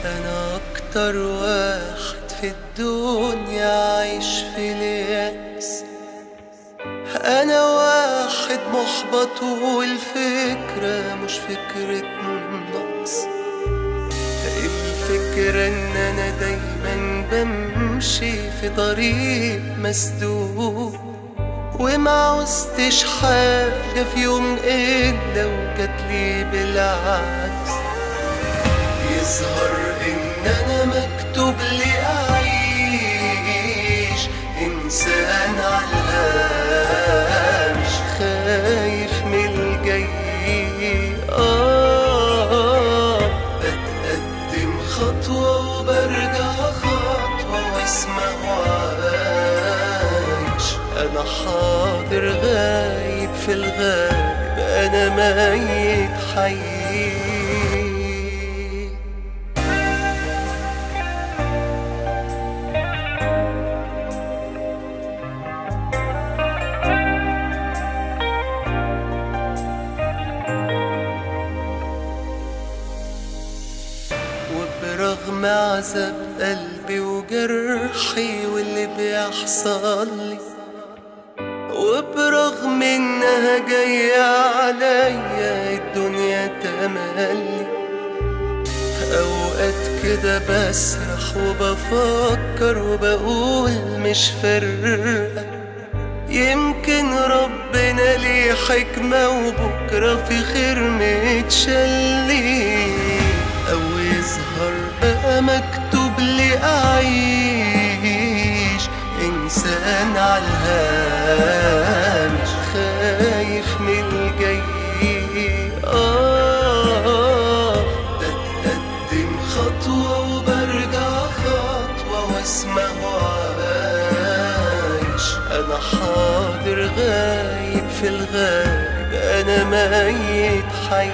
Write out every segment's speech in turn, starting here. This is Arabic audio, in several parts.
أنا أكتر واحد في الدنيا عايش في اليأس. أنا واحد محبط والفكرة مش فكرة نقص، الفكرة إن أنا دايما بمشي في طريق مسدود، ومعوزتش حاجة في يوم إلا وجاتلي بالعكس. يظهر إن أنا مكتوب لي أعيش إنسان عالهامش، خايف من الجاي. بتقدم خطوة وبرجع خطوة واسمه عايش. أنا حاضر غايب في الغائب، أنا ميت حي. وبرغم عذاب قلبي وجرحي واللي بيحصل لي، وبرغم انها جاية عليا الدنيا تملي، اوقات كده بسرح وبفكر وبقول مش فارقة، يمكن ربنا ليه حكمة وبكرة في خير متشلي، أو يظهر بقى مكتوب لي أعيش إنسان عالهامش، خايف من الجاي. بتقدم خطوة وبرجع خطوة واسمه عايش. أنا حاضر غايب في الغائب، أنا ميت حي.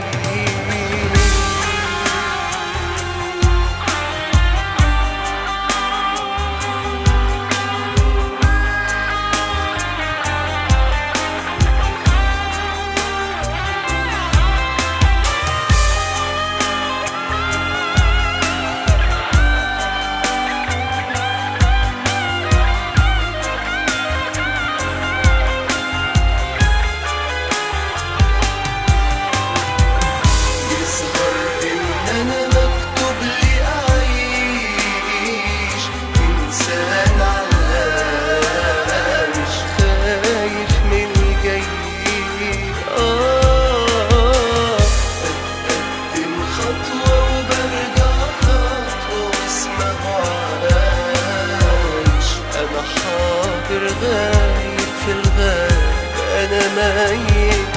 غايب في الغاب، أنا ميت